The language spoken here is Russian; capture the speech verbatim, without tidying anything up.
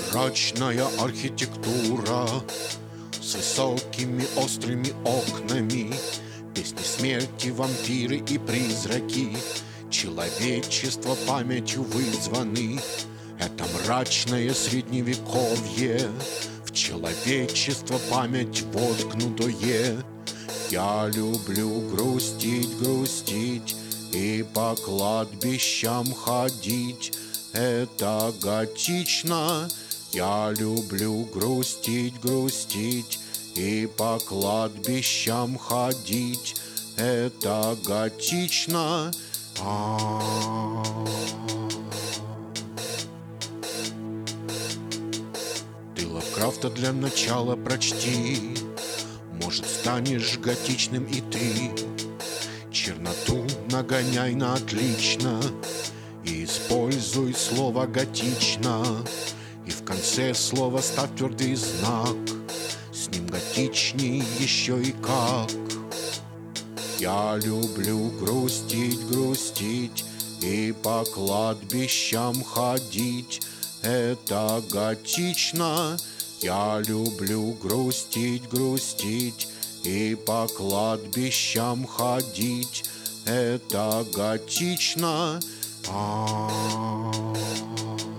Мрачная архитектура с высокими острыми окнами, песни смерти, вампиры и призраки, человечество памятью вызваны. Это мрачное средневековье, в человечество память воткнутое. Я люблю грустить, грустить и по кладбищам ходить. Это готично. Я люблю грустить, грустить и по кладбищам ходить. Это готично. А-а-а. Ты Лавкрафта для начала прочти, может, станешь готичным и ты. Черноту нагоняй на отлично и используй слово готично. И в конце слова ставь твердый знак, с ним готичней еще и как. Я люблю грустить, грустить и по кладбищам ходить. Это готично. Я люблю грустить, грустить и по кладбищам ходить. Это готично. А-а-а.